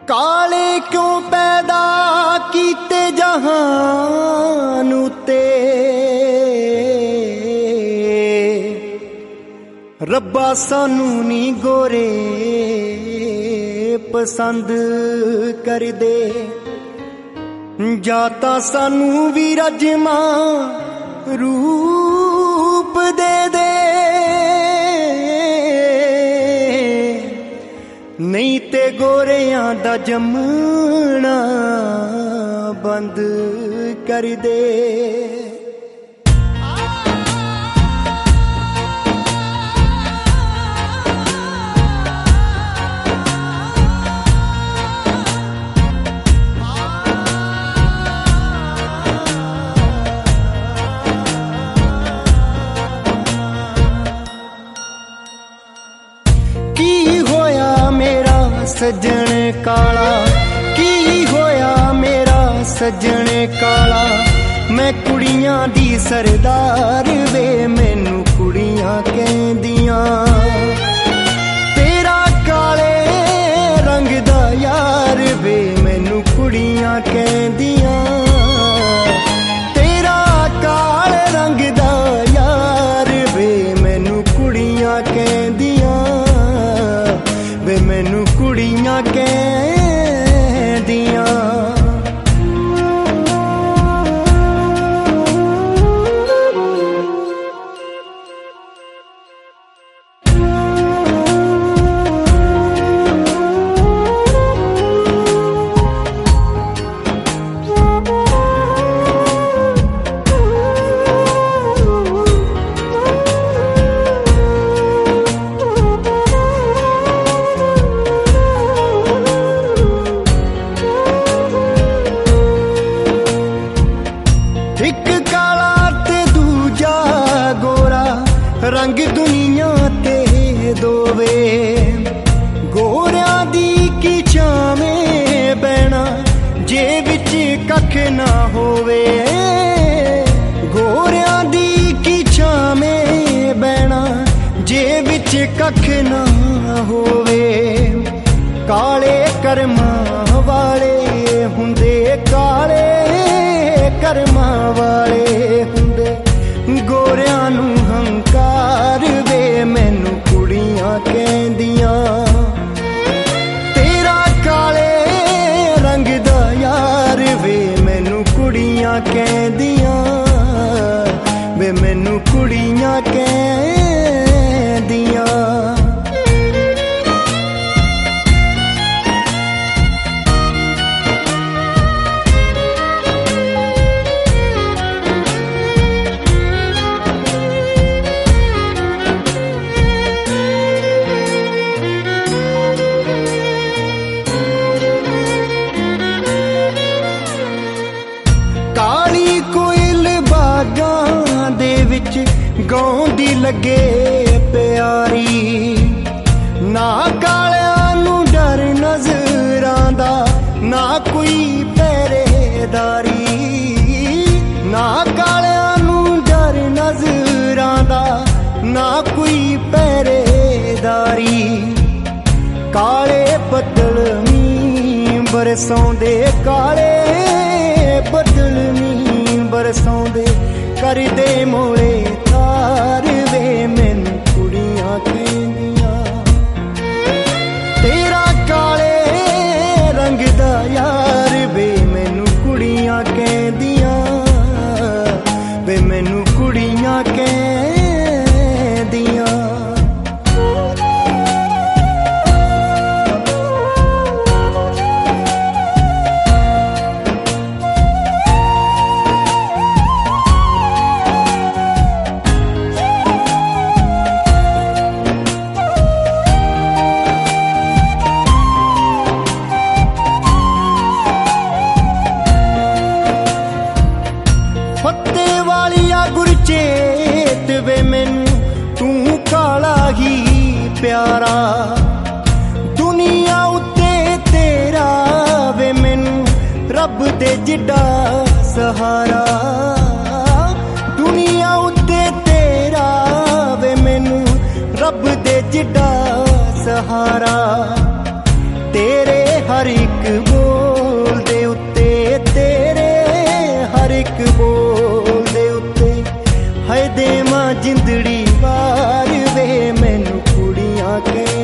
काले क्यों पैदा कीते जहान उते रब्बा सानू नी गोरे पसंद कर दे जाता सानू भी रजमा रूप दे दे नहीं ते गोरियां दा जमना बंद कर दे। सजन काला की होया मेरा सजन काला मैं कुड़ियां दी सरदार वे मैनू कुड़ियां कहंदियां तेरा काले रंग दा यार वे मैनू कुड़ियां कहंदियां तेरा काले रंग दा यार वे मैनू कुड़ियां कहंदियां वे मैनू कुड़ियां कहंदियां। रंग दुनिया ते दोवे गोरियां दी की छावें बैना जे विच कख ना होवे गोरियां दी की छावें बैना जे विच कख ना होवे काले कर्मां वाले हुंदे काले कर्मां वाले हुंदे गोरियां नू हंकार वे मैनू कुड़ियां कहंदियां तेरा काले रंग दा यार वे मैनू कुड़ियां कहंदियां वे मैनू कुड़ियां कहंदियां। काली कोयल बागां दे विच गाउंदी लगे प्यारी ना कालियां नू डर नजर आंदा ना कोई पहरेदारी ना कालियां नू डर नजर आंदा ना कोई पहरेदारी काले बदल मीं बरसौंदे काले बदल नी बरसौंदे कर दे मोले तार वे मैनू कुड़ियां कहंदियां तेरा काले रंग दा यार वे मैनू कुड़ियां कहंदियां वे मैनू कुड़ियां कहंदियां। फत्ते वालिया गुरचेत वे मैनू तू काला ही प्यारा दुनिया उत्ते तेरा वे मैनू रब दे जिड्डा सहारा दुनिया उत्ते तेरा वे मैनू रब दे जिड्डा सहारा तेरे हर एक बोल दे उत्ते, तेरे हर एक बोल दे उत्ते है देवां जिंदड़ी वार वे मैनू कुड़ियां के